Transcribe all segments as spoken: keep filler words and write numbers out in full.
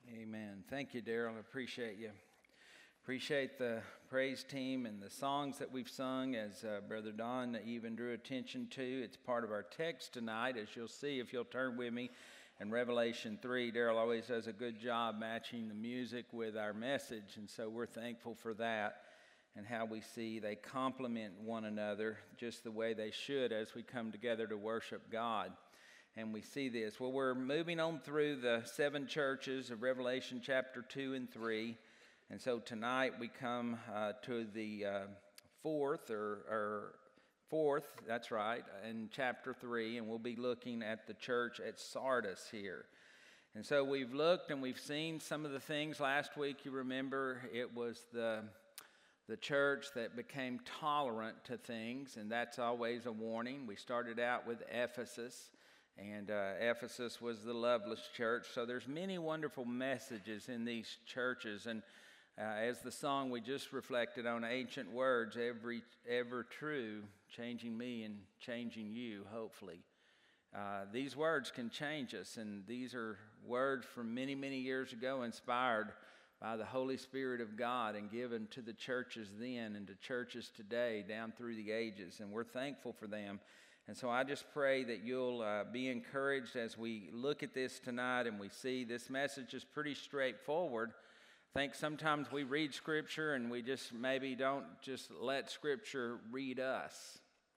Amen. Thank you, Daryl. I appreciate you. Appreciate the praise team and the songs that we've sung, as uh, Brother Don even drew attention to. It's part of our text tonight, as you'll see if you'll turn with me in Revelation three. Daryl always does a good job matching the music with our message, and so we're thankful for that and how we see they complement one another just the way they should as we come together to worship God. And we see this. Well, we're moving on through the seven churches of Revelation chapter two and three. And so tonight we come uh, to the uh, fourth, or, or fourth, that's right, in chapter three. And we'll be looking at the church at Sardis here. And so we've looked and we've seen some of the things. Last week, you remember, it was the the church that became tolerant to things. And that's always a warning. We started out with Ephesus. And uh, Ephesus was the loveless church. So there's many wonderful messages in these churches. And uh, as the song we just reflected on, ancient words, every ever true, changing me and changing you, hopefully. Uh, these words can change us. And these are words from many, many years ago, inspired by the Holy Spirit of God and given to the churches then and to churches today down through the ages. And we're thankful for them. And so I just pray that you'll uh, be encouraged as we look at this tonight and we see this message is pretty straightforward. I think sometimes we read Scripture and we just maybe don't just let Scripture read us.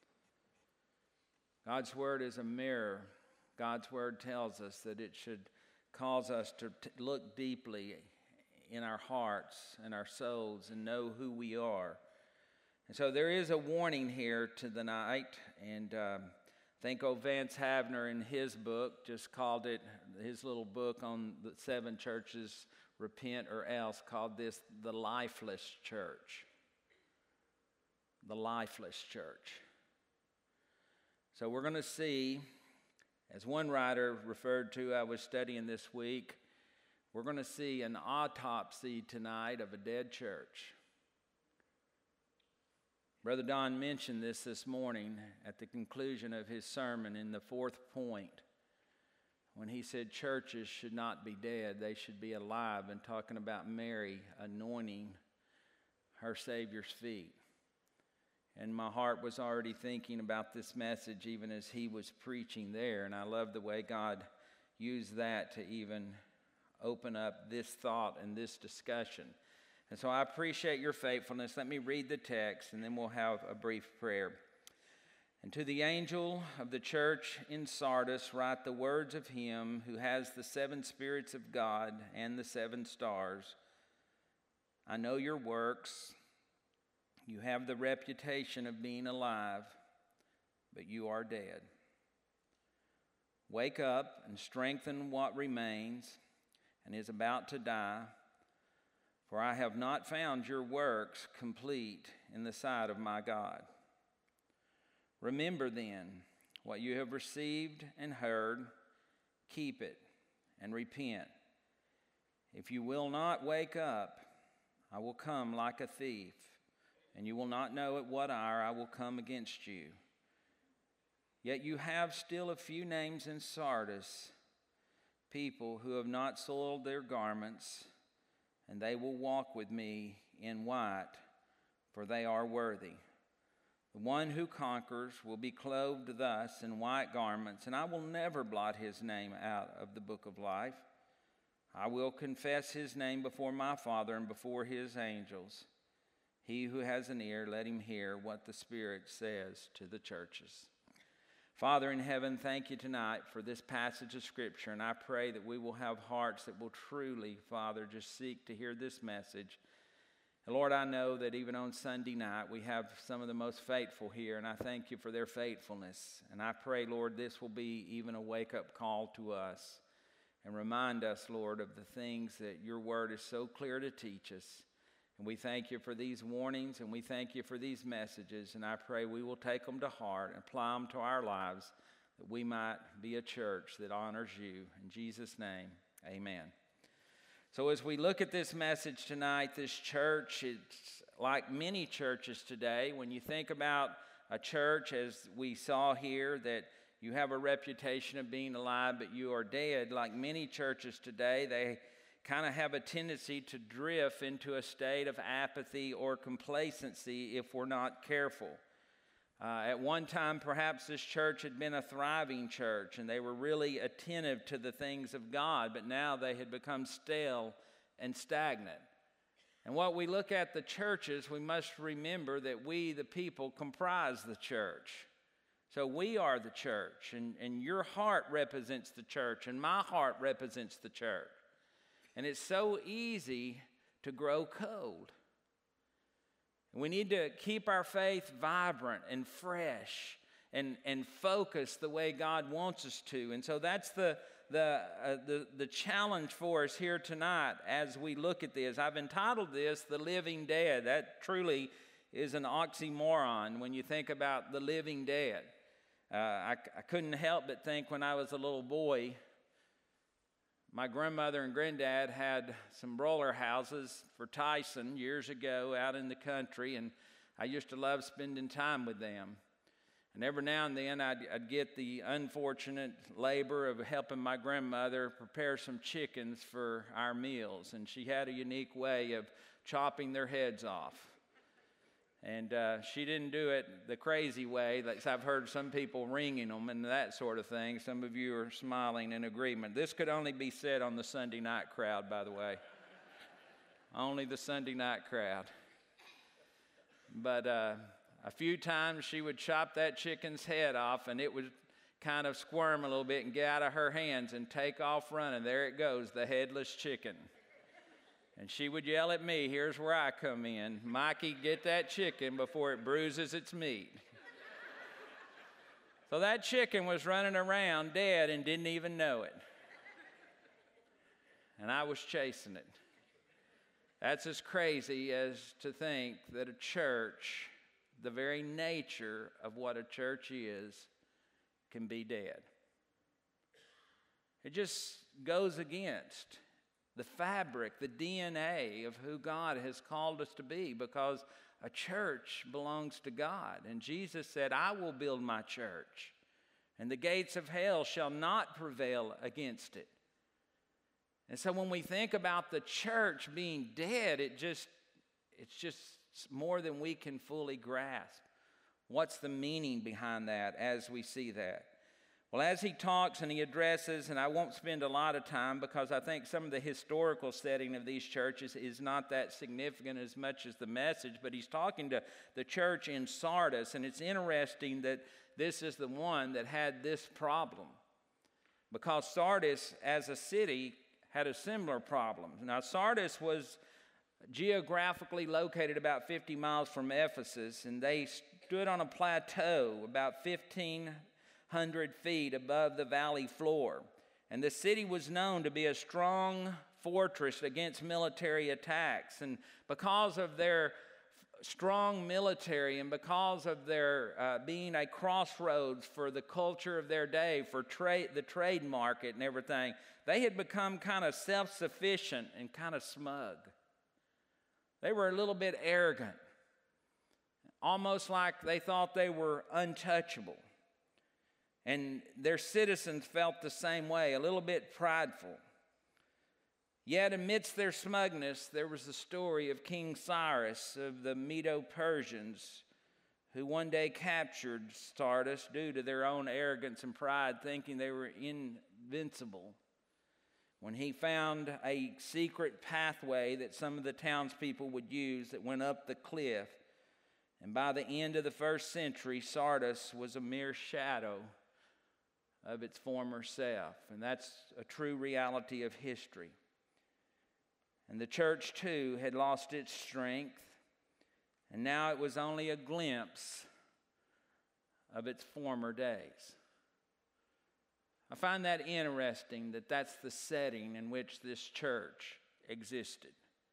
God's Word is a mirror. God's Word tells us that it should cause us to t- look deeply in our hearts and our souls and know who we are. And so there is a warning here to the night, and um, I think old Vance Havner in his book just called it, his little book on the seven churches, Repent or Else, called this the lifeless church. The lifeless church. So we're going to see, as one writer referred to, I was studying this week, we're going to see an autopsy tonight of a dead church. Brother Don mentioned this this morning at the conclusion of his sermon in the fourth point when he said churches should not be dead, they should be alive, and talking about Mary anointing her Savior's feet. And my heart was already thinking about this message even as he was preaching there, and I love the way God used that to even open up this thought and this discussion. And so I appreciate your faithfulness. Let me read the text, and then we'll have a brief prayer. And to the angel of the church in Sardis write the words of him who has the seven spirits of God and the seven stars. I know your works. You have the reputation of being alive, but you are dead. Wake up and strengthen what remains and is about to die. For I have not found your works complete in the sight of my God. Remember then what you have received and heard, keep it and repent. If you will not wake up, I will come like a thief, and you will not know at what hour I will come against you. Yet you have still a few names in Sardis, people who have not soiled their garments, and they will walk with me in white, for they are worthy. The one who conquers will be clothed thus in white garments, and I will never blot his name out of the book of life. I will confess his name before my Father and before his angels. He who has an ear, let him hear what the Spirit says to the churches. Father in heaven, thank you tonight for this passage of Scripture, and I pray that we will have hearts that will truly, Father, just seek to hear this message. And Lord, I know that even on Sunday night, we have some of the most faithful here, and I thank you for their faithfulness. And I pray, Lord, this will be even a wake-up call to us, and remind us, Lord, of the things that your word is so clear to teach us. And we thank you for these warnings, and we thank you for these messages, and I pray we will take them to heart and apply them to our lives, that we might be a church that honors you. In Jesus' name, amen. So as we look at this message tonight, this church, it's like many churches today. When you think about a church, as we saw here, that you have a reputation of being alive, but you are dead, like many churches today, they kind of have a tendency to drift into a state of apathy or complacency if we're not careful. Uh, at one time, perhaps this church had been a thriving church, and they were really attentive to the things of God, but now they had become stale and stagnant. And what we look at the churches, we must remember that we, the people, comprise the church. So we are the church, and, and your heart represents the church, and my heart represents the church. And it's so easy to grow cold. We need to keep our faith vibrant and fresh and, and focused the way God wants us to. And so that's the, the, uh, the, the challenge for us here tonight as we look at this. I've entitled this, The Living Dead. That truly is an oxymoron when you think about the living dead. Uh, I, I couldn't help but think when I was a little boy, my grandmother and granddad had some broiler houses for Tyson years ago out in the country, and I used to love spending time with them. And every now and then I'd, I'd get the unfortunate labor of helping my grandmother prepare some chickens for our meals, and she had a unique way of chopping their heads off. And uh, she didn't do it the crazy way, like I've heard some people ringing them and that sort of thing. Some of you are smiling in agreement. This could only be said on the Sunday night crowd, by the way. Only the Sunday night crowd. But uh, a few times she would chop that chicken's head off, and it would kind of squirm a little bit and get out of her hands and take off running. There it goes, the headless chicken. And she would yell at me, here's where I come in. Mikey, get that chicken before it bruises its meat. So that chicken was running around dead and didn't even know it. And I was chasing it. That's as crazy as to think that a church, the very nature of what a church is, can be dead. It just goes against the fabric, the D N A of who God has called us to be, because a church belongs to God. And Jesus said, I will build my church, and the gates of hell shall not prevail against it. And so when we think about the church being dead, it just it's just more than we can fully grasp. What's the meaning behind that as we see that? Well, as he talks and he addresses, and I won't spend a lot of time because I think some of the historical setting of these churches is not that significant as much as the message, but he's talking to the church in Sardis, and it's interesting that this is the one that had this problem, because Sardis as a city had a similar problem. Now, Sardis was geographically located about fifty miles from Ephesus, and they stood on a plateau about fifteen hundred feet above the valley floor. And the city was known to be a strong fortress against military attacks. And because of their strong military and because of their uh, being a crossroads for the culture of their day, for trade, the trade market and everything, they had become kind of self-sufficient and kind of smug. They were a little bit arrogant, almost like they thought they were untouchable. And their citizens felt the same way, a little bit prideful. Yet amidst their smugness, there was the story of King Cyrus of the Medo-Persians, who one day captured Sardis due to their own arrogance and pride, thinking they were invincible. When he found a secret pathway that some of the townspeople would use that went up the cliff, and by the end of the first century, Sardis was a mere shadow of its former self. And that's a true reality of history. And the church, too, had lost its strength, and now it was only a glimpse of its former days. I find that interesting that that's the setting in which this church existed.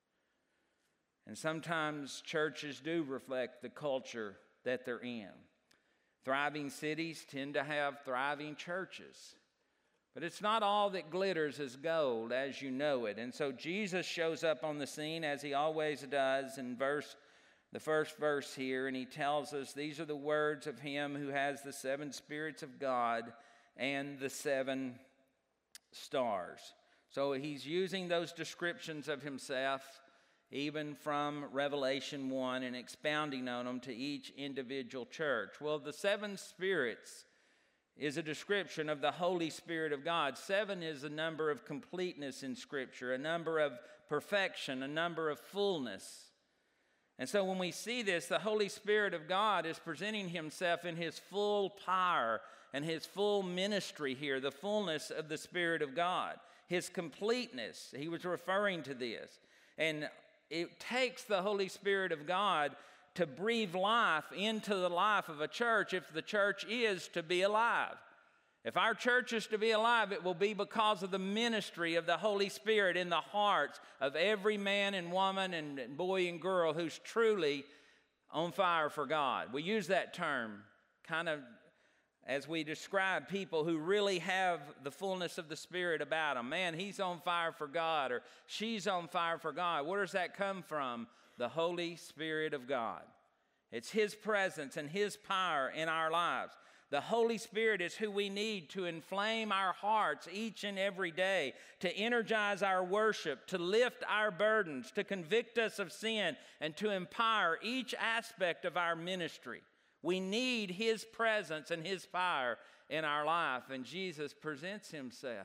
And sometimes churches do reflect the culture that they're in. Thriving cities tend to have thriving churches. But it's not all that glitters is gold, as you know it. And so Jesus shows up on the scene, as he always does, in verse, the first verse here, and he tells us, these are the words of him who has the seven spirits of God and the seven stars. So he's using those descriptions of himself, even from Revelation one, and expounding on them to each individual church. Well, the seven spirits is a description of the Holy Spirit of God. Seven is a number of completeness in Scripture, a number of perfection, a number of fullness. And so when we see this, the Holy Spirit of God is presenting himself in his full power and his full ministry here, the fullness of the Spirit of God, his completeness. He was referring to this. And it takes the Holy Spirit of God to breathe life into the life of a church if the church is to be alive. If our church is to be alive, it will be because of the ministry of the Holy Spirit in the hearts of every man and woman and boy and girl who's truly on fire for God. We use that term kind of as we describe people who really have the fullness of the Spirit about them. Man, he's on fire for God, or she's on fire for God. Where does that come from? The Holy Spirit of God. It's his presence and his power in our lives. The Holy Spirit is who we need to inflame our hearts each and every day, to energize our worship, to lift our burdens, to convict us of sin, and to empower each aspect of our ministry. We need his presence and his power in our life. And Jesus presents himself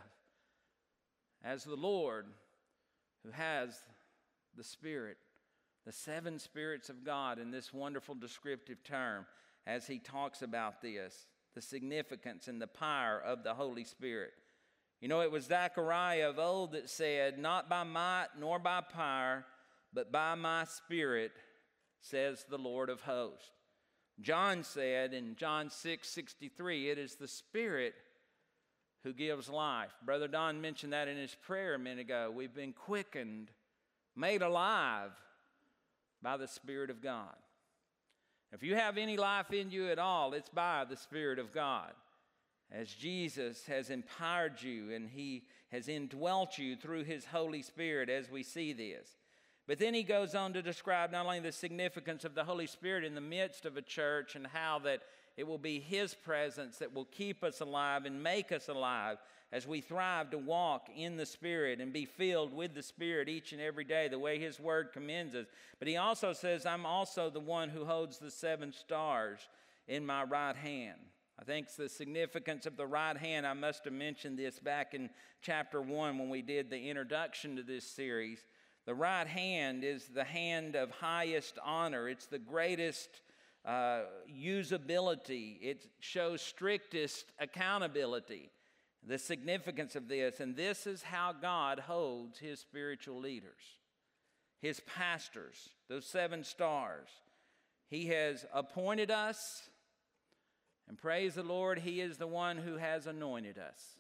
as the Lord who has the Spirit, the seven spirits of God in this wonderful descriptive term as he talks about this, the significance and the power of the Holy Spirit. You know, it was Zechariah of old that said, "Not by might nor by power, but by my Spirit, says the Lord of hosts." John said in John six sixty-three, "It is the Spirit who gives life." Brother Don mentioned that in his prayer a minute ago. We've been quickened, made alive by the Spirit of God. If you have any life in you at all, it's by the Spirit of God. As Jesus has empowered you and he has indwelt you through his Holy Spirit as we see this. But then he goes on to describe not only the significance of the Holy Spirit in the midst of a church and how that it will be his presence that will keep us alive and make us alive as we thrive to walk in the Spirit and be filled with the Spirit each and every day, the way his word commends us. But he also says, "I'm also the one who holds the seven stars in my right hand." I think it's the significance of the right hand. I must have mentioned this back in chapter one when we did the introduction to this series. The right hand is the hand of highest honor. It's the greatest uh, usability. It shows strictest accountability. The significance of this, and this is how God holds his spiritual leaders, his pastors, those seven stars. He has appointed us, and praise the Lord, he is the one who has anointed us.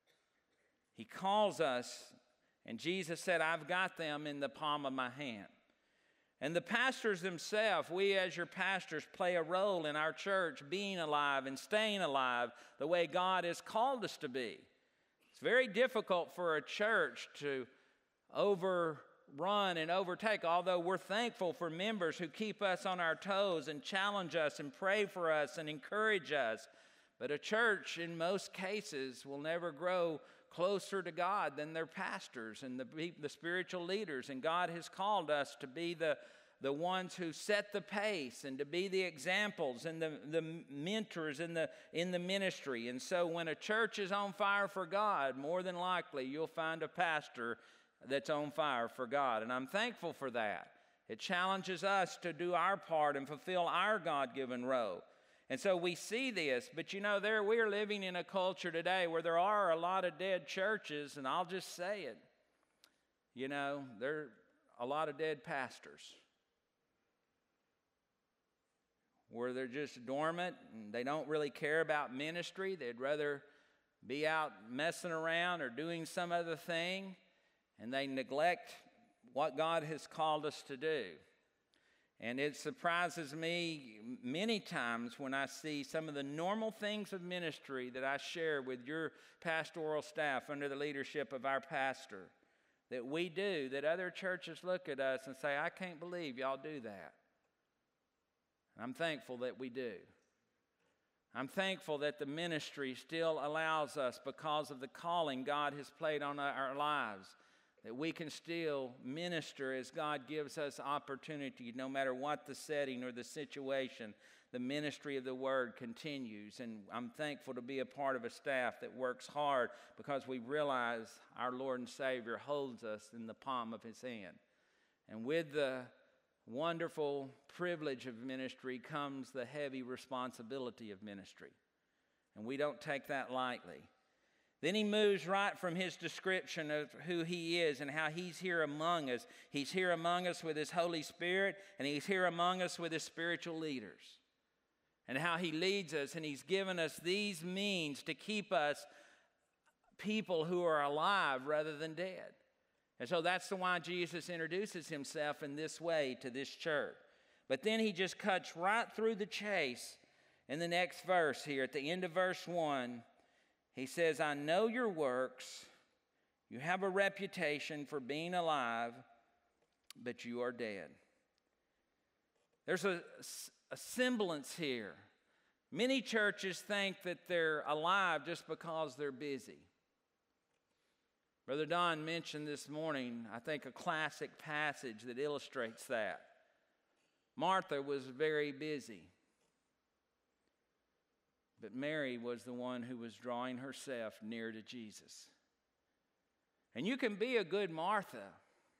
He calls us, and Jesus said, "I've got them in the palm of my hand." And the pastors themselves, we as your pastors, play a role in our church being alive and staying alive the way God has called us to be. It's very difficult for a church to overrun and overtake, although we're thankful for members who keep us on our toes and challenge us and pray for us and encourage us. But a church, in most cases, will never grow closer to God than their pastors and the, the spiritual leaders. And God has called us to be the, the ones who set the pace and to be the examples and the, the mentors in the, in the ministry. And so when a church is on fire for God, more than likely you'll find a pastor that's on fire for God. And I'm thankful for that. It challenges us to do our part and fulfill our God-given role. And so we see this, but you know, there we're living in a culture today where there are a lot of dead churches, and I'll just say it. You know, there are a lot of dead pastors where they're just dormant and they don't really care about ministry. They'd rather be out messing around or doing some other thing, and they neglect what God has called us to do. And it surprises me many times when I see some of the normal things of ministry that I share with your pastoral staff under the leadership of our pastor that we do, that other churches look at us and say, "I can't believe y'all do that." And I'm thankful that we do. I'm thankful that the ministry still allows us, because of the calling God has played on our lives, that we can still minister as God gives us opportunity. No matter what the setting or the situation, the ministry of the Word continues. And I'm thankful to be a part of a staff that works hard, because we realize our Lord and Savior holds us in the palm of His hand. And with the wonderful privilege of ministry comes the heavy responsibility of ministry. And we don't take that lightly. Then he moves right from his description of who he is and how he's here among us. He's here among us with his Holy Spirit, and he's here among us with his spiritual leaders. And how he leads us, and he's given us these means to keep us people who are alive rather than dead. And so that's the why Jesus introduces himself in this way to this church. But then he just cuts right through the chase in the next verse here. At the end of verse one, he says, I know your works. You have a reputation for being alive, but you are dead. There's a, a semblance here. Many churches think that they're alive just because they're busy. Brother Don mentioned this morning, I think, a classic passage that illustrates that. Martha was very busy, but Mary was the one who was drawing herself near to Jesus. And you can be a good Martha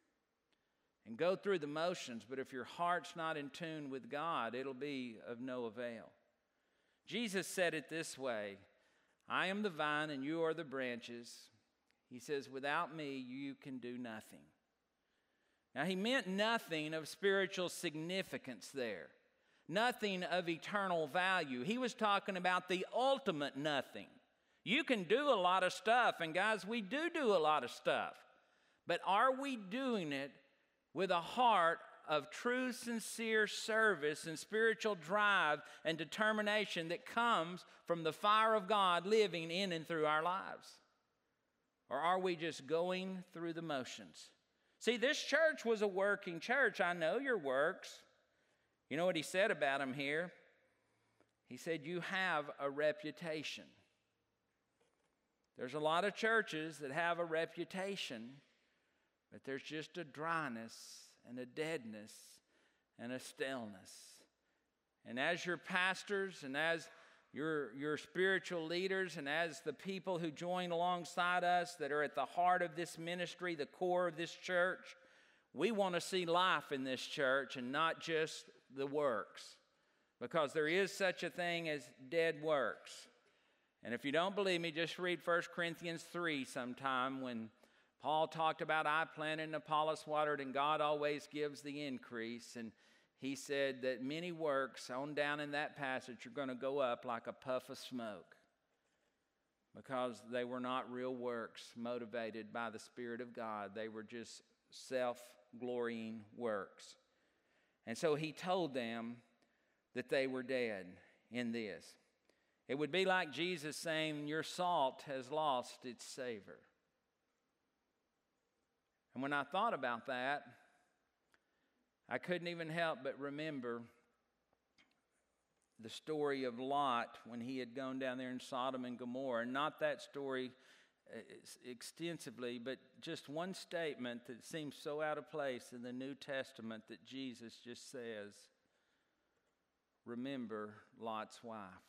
and go through the motions, but if your heart's not in tune with God, it'll be of no avail. Jesus said it this way, I am the vine and you are the branches. He says, without me, you can do nothing. Now, he meant nothing of spiritual significance there. Nothing of eternal value. He was talking about the ultimate nothing. You can do a lot of stuff, and guys, we do do a lot of stuff. But are we doing it with a heart of true, sincere service and spiritual drive and determination that comes from the fire of God living in and through our lives? Or are we just going through the motions? See, this church was a working church. I know your works. You know what he said about them here? He said, you have a reputation. There's a lot of churches that have a reputation, but there's just a dryness and a deadness and a stillness. And as your pastors and as Your, your spiritual leaders and as the people who join alongside us that are at the heart of this ministry, the core of this church, we want to see life in this church and not just the works, because there is such a thing as dead works. And if you don't believe me, just read First Corinthians three sometime when Paul talked about I planted and Apollos watered and God always gives the increase. And he said that many works on down in that passage are going to go up like a puff of smoke because they were not real works motivated by the Spirit of God. They were just self-glorying works. And so he told them that they were dead in this. It would be like Jesus saying, your salt has lost its savor. And when I thought about that, I couldn't even help but remember the story of Lot when he had gone down there in Sodom and Gomorrah. Not that story extensively, but just one statement that seems so out of place in the New Testament that Jesus just says, remember Lot's wife.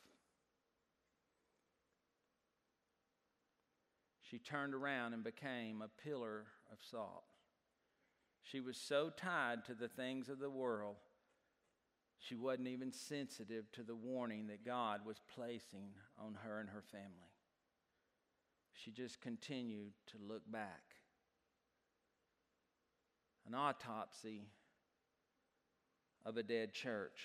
She turned around and became a pillar of salt. She was so tied to the things of the world, she wasn't even sensitive to the warning that God was placing on her and her family. She just continued to look back. An autopsy of a dead church.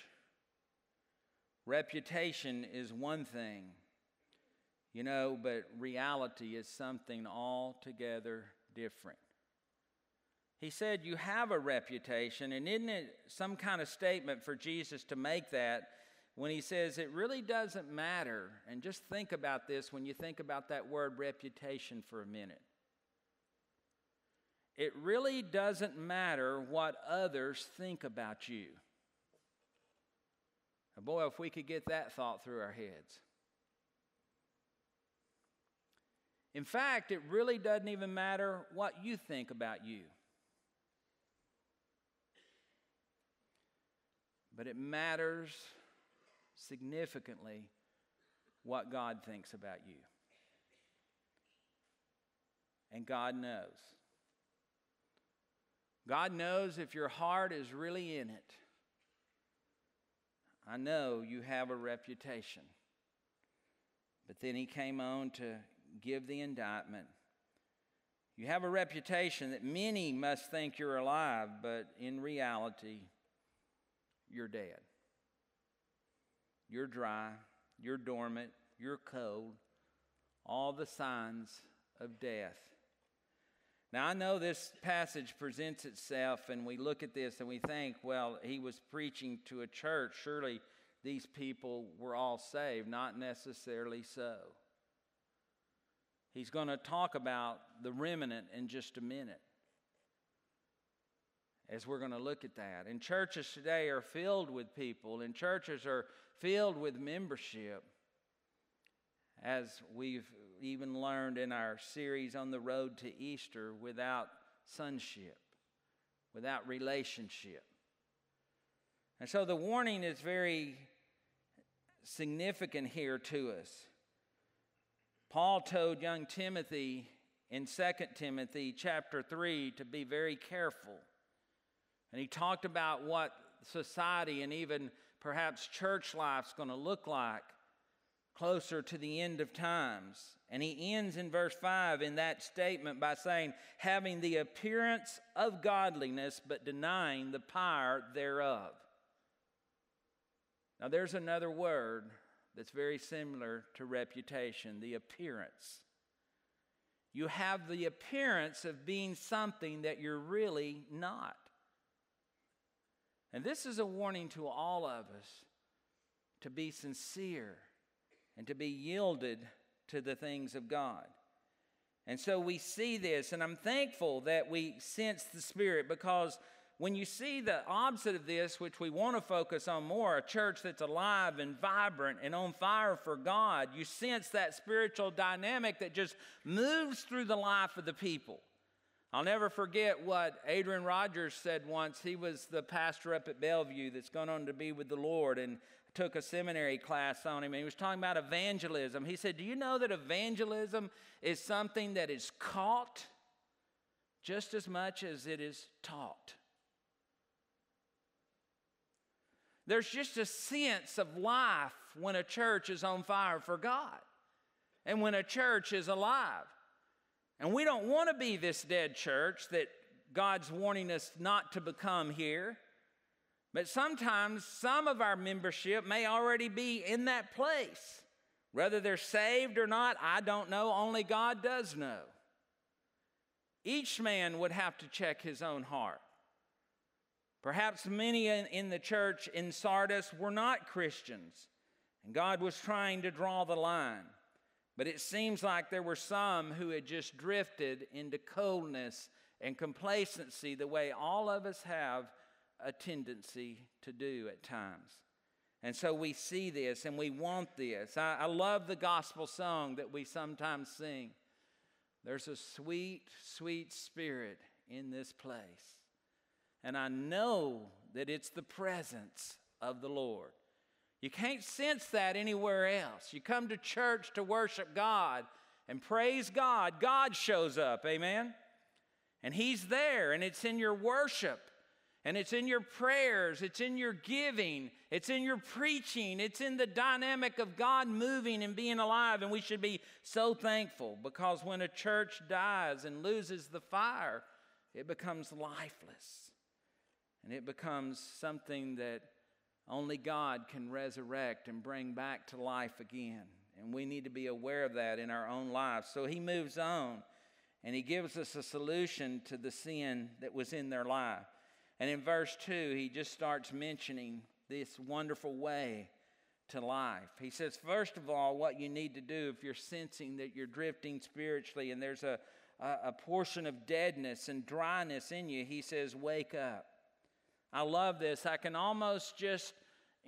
Reputation is one thing, you know, but reality is something altogether different. He said, you have a reputation, and isn't it some kind of statement for Jesus to make that when he says it really doesn't matter? And just think about this when you think about that word reputation for a minute. It really doesn't matter what others think about you. Now, boy, if we could get that thought through our heads. In fact, it really doesn't even matter what you think about you. But it matters significantly what God thinks about you. And God knows. God knows if your heart is really in it. I know you have a reputation. But then he came on to give the indictment. You have a reputation that many must think you're alive, but in reality, you're dead. You're dry, you're dormant, you're cold, all the signs of death. Now, I know this passage presents itself, and we look at this and we think, well, he was preaching to a church. Surely these people were all saved. Not necessarily so. He's going to talk about the remnant in just a minute, as we're going to look at that. And churches today are filled with people, and churches are filled with membership, as we've even learned in our series on the road to Easter, without sonship, without relationship. And so the warning is very significant here to us. Paul told young Timothy in Second Timothy chapter three to be very careful. And he talked about what society and even perhaps church life's going to look like closer to the end of times. And he ends in verse five in that statement by saying, having the appearance of godliness, but denying the power thereof. Now there's another word that's very similar to reputation, the appearance. You have the appearance of being something that you're really not. And this is a warning to all of us to be sincere and to be yielded to the things of God. And so we see this, and I'm thankful that we sense the Spirit, because when you see the opposite of this, which we want to focus on more, a church that's alive and vibrant and on fire for God, you sense that spiritual dynamic that just moves through the life of the people. I'll never forget what Adrian Rogers said once. He was the pastor up at Bellevue that's gone on to be with the Lord, and took a seminary class on him, and he was talking about evangelism. He said, do you know that evangelism is something that is caught just as much as it is taught? There's just a sense of life when a church is on fire for God and when a church is alive. And we don't want to be this dead church that God's warning us not to become here. But sometimes some of our membership may already be in that place. Whether they're saved or not, I don't know. Only God does know. Each man would have to check his own heart. Perhaps many in, in the church in Sardis were not Christians, and God was trying to draw the line. But it seems like there were some who had just drifted into coldness and complacency, the way all of us have a tendency to do at times. And so we see this and we want this. I, I love the gospel song that we sometimes sing. There's a sweet, sweet spirit in this place. And I know that it's the presence of the Lord. You can't sense that anywhere else. You come to church to worship God and praise God. God shows up, amen? And He's there, and it's in your worship. And it's in your prayers, it's in your giving, it's in your preaching, it's in the dynamic of God moving and being alive. And we should be so thankful, because when a church dies and loses the fire, it becomes lifeless. And it becomes something that only God can resurrect and bring back to life again. And we need to be aware of that in our own lives. So he moves on, and he gives us a solution to the sin that was in their life. And in verse two, he just starts mentioning this wonderful way to life. He says, first of all, what you need to do if you're sensing that you're drifting spiritually and there's a, a, a portion of deadness and dryness in you, he says, wake up. I love this. I can almost just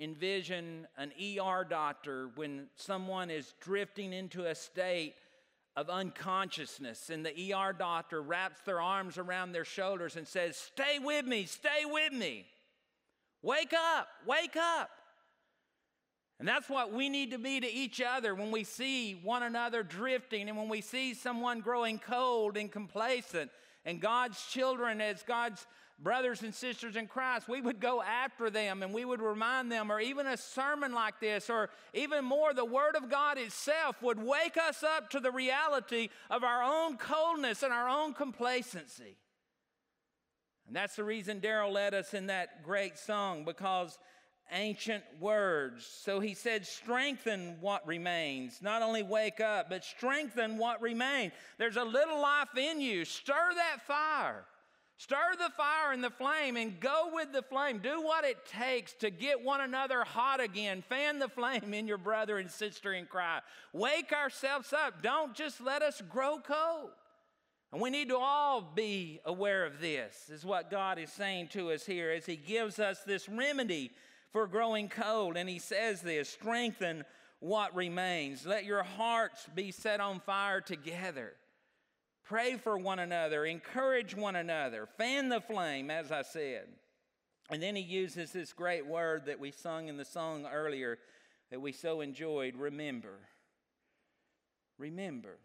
envision an E R doctor when someone is drifting into a state of unconsciousness, and the E R doctor wraps their arms around their shoulders and says, "Stay with me, stay with me. Wake up, wake up." And that's what we need to be to each other when we see one another drifting and when we see someone growing cold and complacent. And God's children, as God's brothers and sisters in Christ, we would go after them and we would remind them, or even a sermon like this, or even more, the Word of God itself would wake us up to the reality of our own coldness and our own complacency. And that's the reason Daryl led us in that great song, because ancient words. So he said, strengthen what remains. Not only wake up, but strengthen what remains. There's a little life in you. Stir that fire. Stir the fire and the flame and go with the flame. Do what it takes to get one another hot again. Fan the flame in your brother and sister in Christ. Wake ourselves up. Don't just let us grow cold. And we need to all be aware of this, is what God is saying to us here as he gives us this remedy for growing cold. And he says this, strengthen what remains. Let your hearts be set on fire together. Pray for one another. Encourage one another. Fan the flame, as I said. And then he uses this great word that we sung in the song earlier that we so enjoyed, remember. Remember.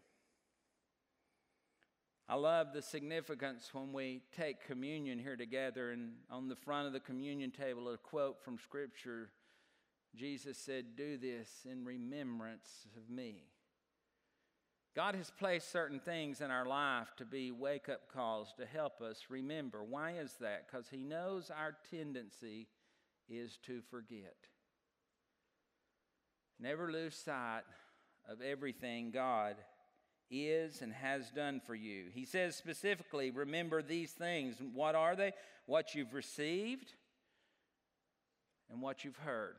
I love the significance when we take communion here together, and on the front of the communion table, a quote from Scripture. Jesus said, "Do this in remembrance of me." God has placed certain things in our life to be wake-up calls to help us remember. Why is that? Because he knows our tendency is to forget. Never lose sight of everything God is and has done for you. He says specifically, remember these things. What are they? What you've received and what you've heard.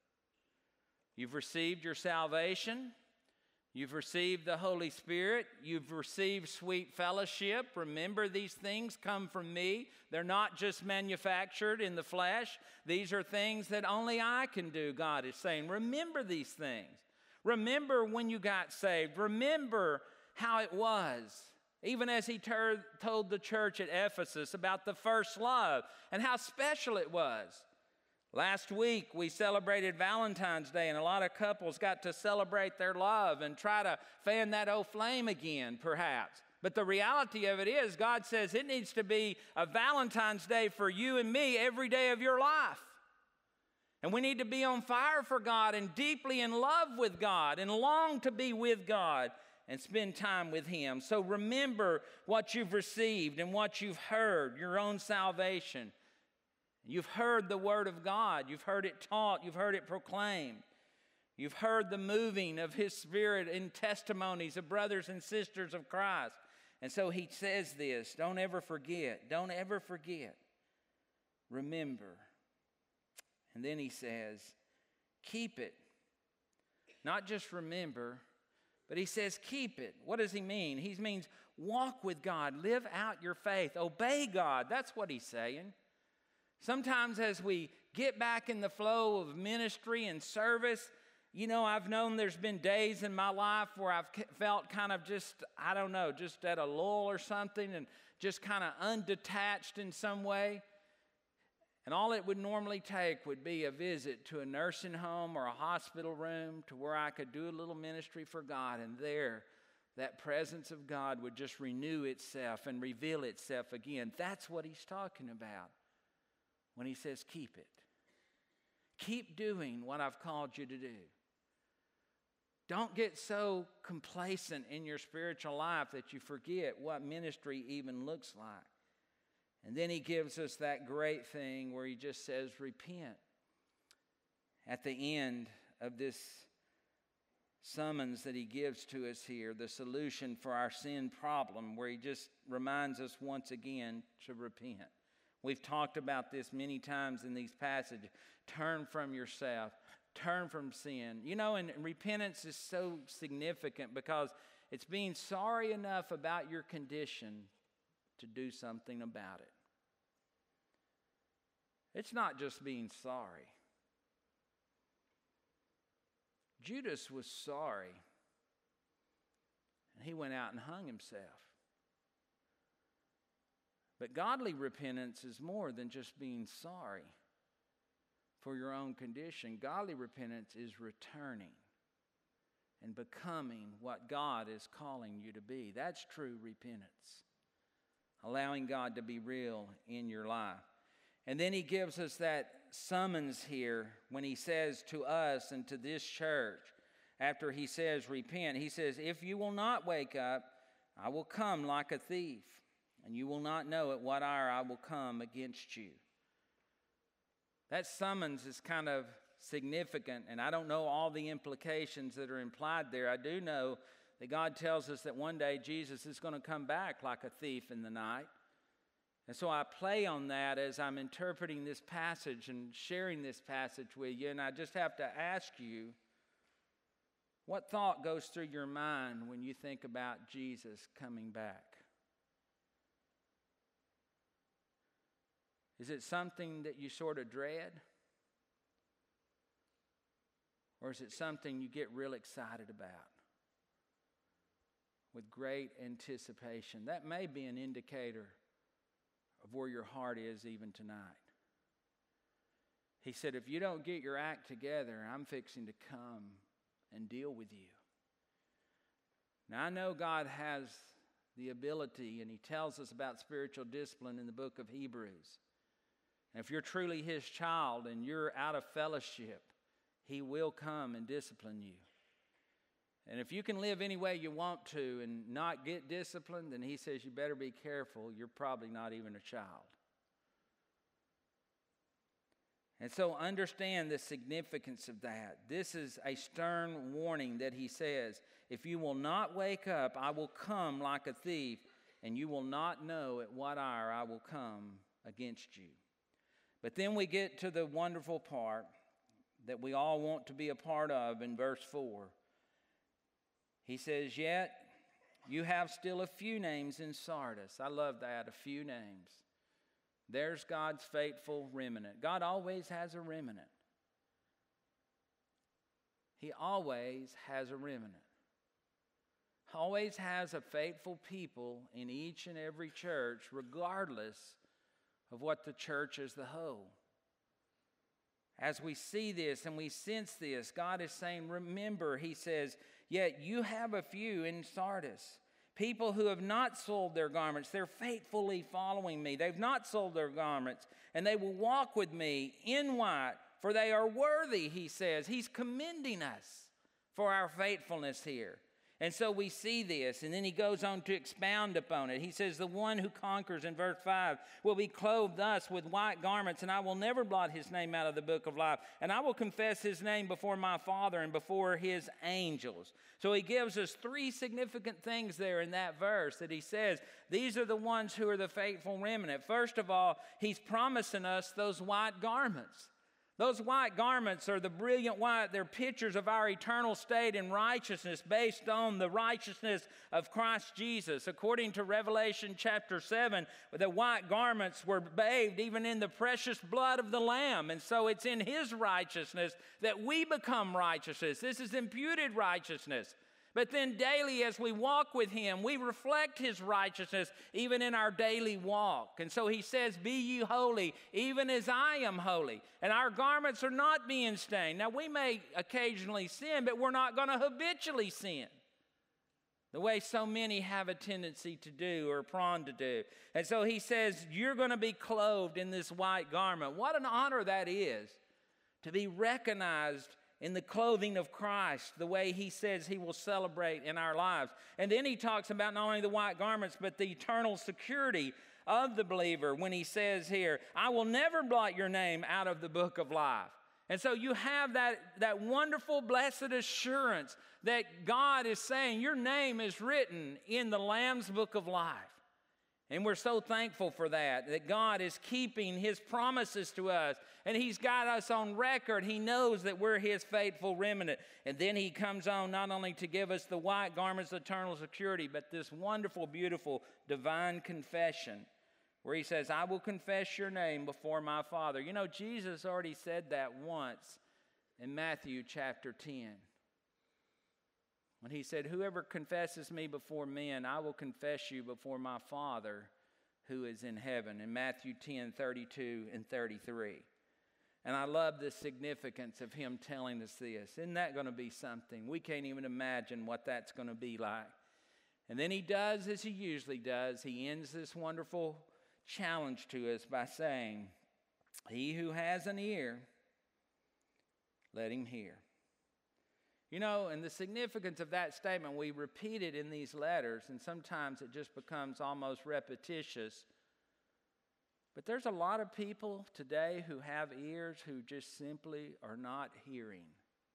You've received your salvation. You've received the Holy Spirit. You've received sweet fellowship. Remember, these things come from me. They're not just manufactured in the flesh. These are things that only I can do, God is saying. Remember these things. Remember when you got saved. Remember how it was. Even as he ter- told the church at Ephesus about the first love and how special it was. Last week, we celebrated Valentine's Day, and a lot of couples got to celebrate their love and try to fan that old flame again, perhaps. But the reality of it is, God says it needs to be a Valentine's Day for you and me every day of your life. And we need to be on fire for God and deeply in love with God and long to be with God and spend time with Him. So remember what you've received and what you've heard, your own salvation. You've heard the Word of God. You've heard it taught. You've heard it proclaimed. You've heard the moving of His Spirit in testimonies of brothers and sisters of Christ. And so He says this, don't ever forget. Don't ever forget. Remember. And then He says, keep it. Not just remember, but He says keep it. What does He mean? He means walk with God. Live out your faith. Obey God. That's what He's saying. Sometimes as we get back in the flow of ministry and service, you know, I've known there's been days in my life where I've felt kind of just, I don't know, just at a lull or something and just kind of undetached in some way. And all it would normally take would be a visit to a nursing home or a hospital room to where I could do a little ministry for God. And there, that presence of God would just renew itself and reveal itself again. That's what He's talking about when He says keep it. Keep doing what I've called you to do. Don't get so complacent in your spiritual life that you forget what ministry even looks like. And then He gives us that great thing where He just says, repent. At the end of this summons that He gives to us here, the solution for our sin problem, where He just reminds us once again to repent. We've talked about this many times in these passages. Turn from yourself. Turn from sin. You know, and repentance is so significant because it's being sorry enough about your condition to do something about it. It's not just being sorry. Judas was sorry. and he went out and hung himself. But godly repentance is more than just being sorry for your own condition. Godly repentance is returning and becoming what God is calling you to be. That's true repentance. Allowing God to be real in your life. And then he gives us that summons here when he says to us and to this church, after he says repent, he says, if you will not wake up, I will come like a thief, and you will not know at what hour I will come against you. That summons is kind of significant, and I don't know all the implications that are implied there. I do know that God tells us that one day Jesus is going to come back like a thief in the night. And so I play on that as I'm interpreting this passage and sharing this passage with you, and I just have to ask you, what thought goes through your mind when you think about Jesus coming back? Is it something that you sort of dread? Or is it something you get real excited about with great anticipation? That may be an indicator of where your heart is even tonight. He said, if you don't get your act together, I'm fixing to come and deal with you. Now, I know God has the ability, and he tells us about spiritual discipline in the book of Hebrews. And if you're truly his child and you're out of fellowship, he will come and discipline you. And if you can live any way you want to and not get disciplined, then he says you better be careful. You're probably not even a child. And so understand the significance of that. This is a stern warning that he says, if you will not wake up, I will come like a thief, and you will not know at what hour I will come against you. But then we get to the wonderful part that we all want to be a part of in verse four. He says, yet you have still a few names in Sardis. I love that, a few names. There's God's faithful remnant. God always has a remnant. He always has a remnant. Always has a faithful people in each and every church, regardless of what the church as the whole. As we see this and we sense this, God is saying, remember, he says, yet you have a few in Sardis. People who have not sold their garments. They're faithfully following me. They've not sold their garments. And they will walk with me in white, for they are worthy, he says. He's commending us for our faithfulness here. And so we see this, and then he goes on to expound upon it. He says, the one who conquers, in verse five, will be clothed thus with white garments, and I will never blot his name out of the book of life. And I will confess his name before my Father and before his angels. So he gives us three significant things there in that verse that he says, these are the ones who are the faithful remnant. First of all, he's promising us those white garments. Those white garments are the brilliant white. They're pictures of our eternal state in righteousness based on the righteousness of Christ Jesus. According to Revelation chapter seven, the white garments were bathed even in the precious blood of the Lamb. And so it's in his righteousness that we become righteousness. This is imputed righteousness. But then daily as we walk with him, we reflect his righteousness even in our daily walk. And so he says, be ye holy, even as I am holy. And our garments are not being stained. Now we may occasionally sin, but we're not going to habitually sin the way so many have a tendency to do or prone to do. And so he says, you're going to be clothed in this white garment. What an honor that is to be recognized in the clothing of Christ, the way he says he will celebrate in our lives. And then he talks about not only the white garments, but the eternal security of the believer when he says here, I will never blot your name out of the book of life. And so you have that, that wonderful, blessed assurance that God is saying your name is written in the Lamb's book of life. And we're so thankful for that, that God is keeping his promises to us. And he's got us on record. He knows that we're his faithful remnant. And then he comes on not only to give us the white garments of eternal security, but this wonderful, beautiful, divine confession where he says, I will confess your name before my Father. You know, Jesus already said that once in Matthew chapter ten. when he said, whoever confesses me before men, I will confess you before my Father who is in heaven, in Matthew ten, thirty-two and thirty-three. And I love the significance of him telling us this. Isn't that going to be something? We can't even imagine what that's going to be like. And then he does as he usually does. He ends this wonderful challenge to us by saying, he who has an ear, let him hear. You know, and the significance of that statement, we repeat it in these letters, and sometimes it just becomes almost repetitious. But there's a lot of people today who have ears who just simply are not hearing.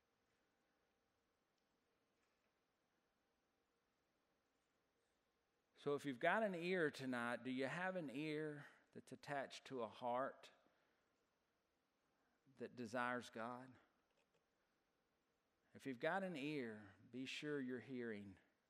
So if you've got an ear tonight, do you have an ear that's attached to a heart that desires God? If you've got an ear, be sure you're hearing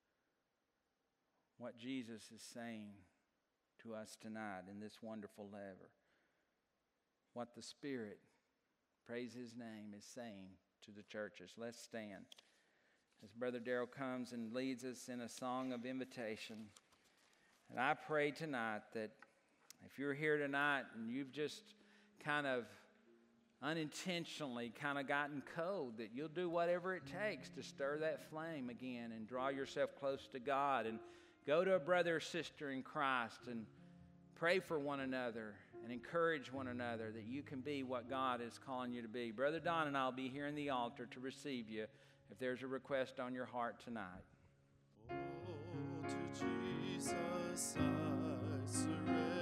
what Jesus is saying to us tonight in this wonderful letter. What the Spirit, praise his name, is saying to the churches. Let's stand as Brother Darrell comes and leads us in a song of invitation. And I pray tonight that if you're here tonight and you've just kind of unintentionally kind of gotten cold, that you'll do whatever it takes to stir that flame again and draw yourself close to God, and go to a brother or sister in Christ and pray for one another and encourage one another that you can be what God is calling you to be. Brother Don and I will be here in the altar to receive you if there's a request on your heart tonight. Oh, to Jesus I surrender.